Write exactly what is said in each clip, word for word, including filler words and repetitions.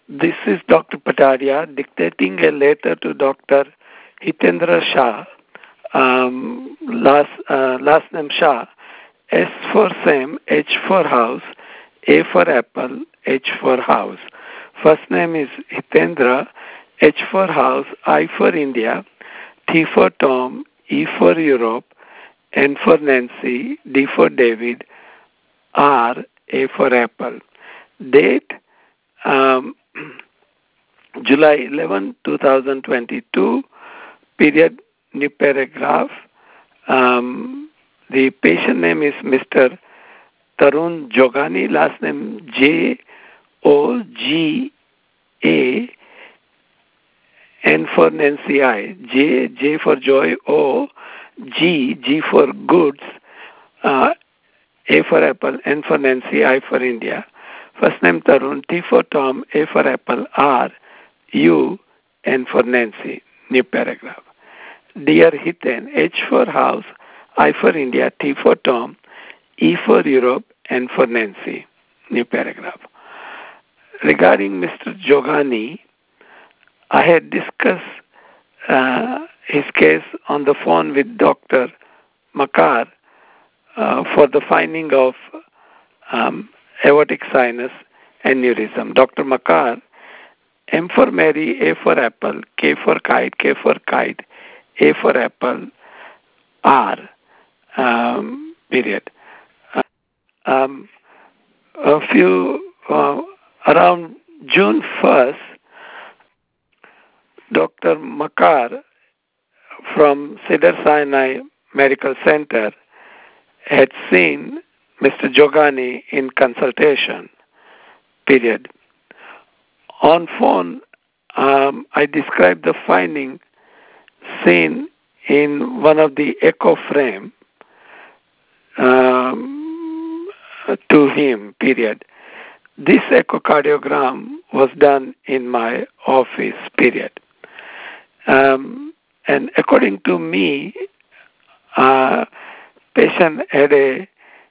This is Doctor Pataria dictating a letter to Doctor Hitendra Shah, um, last, uh, last name Shah, S for Sam, H for House, A for Apple, H for House. First name is Hitendra, H for House, I for India, T for Tom, E for Europe, N for Nancy, D for David, R, A for Apple. Date, um, July eleventh, twenty twenty-two, period, new paragraph. Um, the patient name is Mister Tarun Jogani, last name J O G A, N for Nancy I, J, J for Joy, O, G, G for Goods, uh, A for Apple, N for Nancy, I for India. First name Tarun, T for Tom, A for Apple, R, U, N for Nancy. New paragraph. Dear Hiten, H for House, I for India, T for Tom, E for Europe, N for Nancy. New paragraph. Regarding Mister Jogani, I had discussed uh, his case on the phone with Doctor Makar uh, for the finding of um, aortic sinus aneurysm. Doctor Makar, M for Mary, A for Apple, K for Kite, K for Kite, A for Apple, R, um, period. Uh, um, a few, uh, around June first, Doctor Makar from Cedar Sinai Medical Center had seen Mister Jogani in consultation, period. On phone, um, I described the finding seen in one of the echo frame um, to him, period. This echocardiogram was done in my office, period. Um, and according to me, uh, patient had a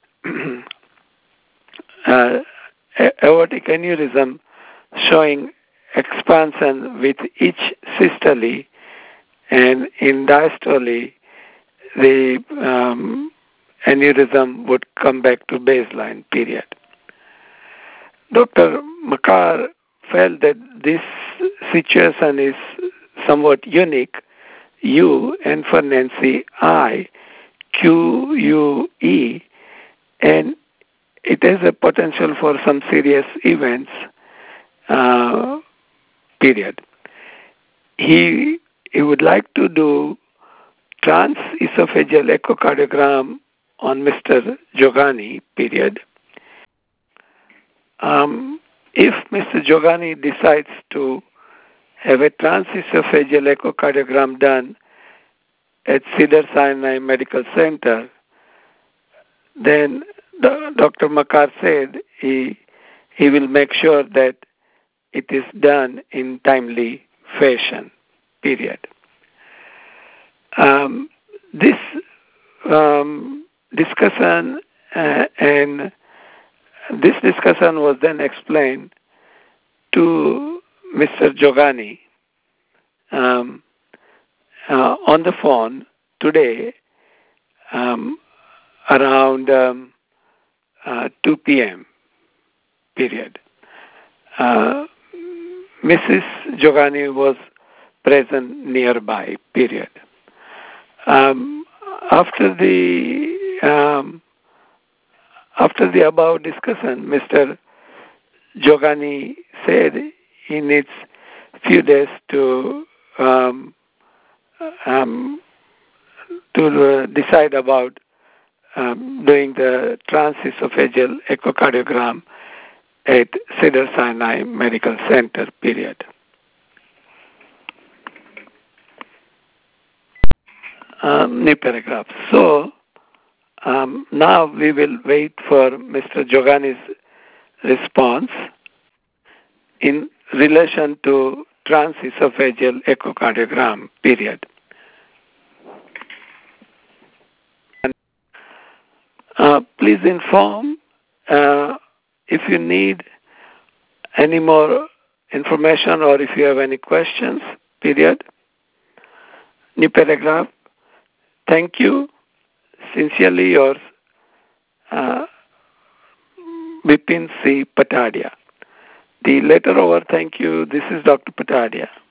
uh, aortic aneurysm showing expansion with each systole, and in diastole, the um, aneurysm would come back to baseline, period. Doctor Makar felt that this situation is somewhat unique. U, N for Nancy, I, Q, U, E, and it has a potential for some serious events, uh, period. He, he would like to do transesophageal echocardiogram on Mister Jogani, period. Um, if Mister Jogani decides to have a transesophageal echocardiogram done at Cedar Sinai Medical Center, then Doctor Makar said he, he will make sure that it is done in timely fashion, period. Um, this um, discussion uh, and this discussion was then explained to Mister Jogani um, uh, on the phone today um, around um, uh, two p.m. period. Uh, Missus Jogani was present nearby, period. Um, after the um, after the above discussion, Mister Jogani said he needs few days to um, um, to uh, decide about um, doing the transesophageal echocardiogram at Cedar Sinai Medical Center, period. Um, new paragraph. So um, now we will wait for Mister Jogani's response in relation to transesophageal echocardiogram, period. And, uh, please inform uh, if you need any more information or if you have any questions, period. New paragraph. Thank you. Sincerely yours, uh, Vipin C. Patadia. The letter over thank you. This is Doctor Patadia.